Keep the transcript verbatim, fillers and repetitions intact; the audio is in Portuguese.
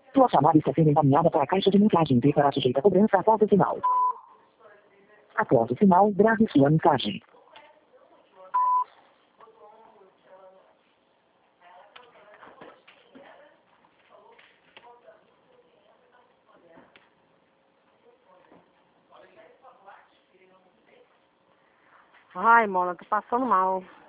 Sua chamada está sendo encaminhada para a caixa de mensagem e será sujeita a cobrança após o sinal. Após o sinal, grave sua mensagem. Ai, Mona, tô passando mal.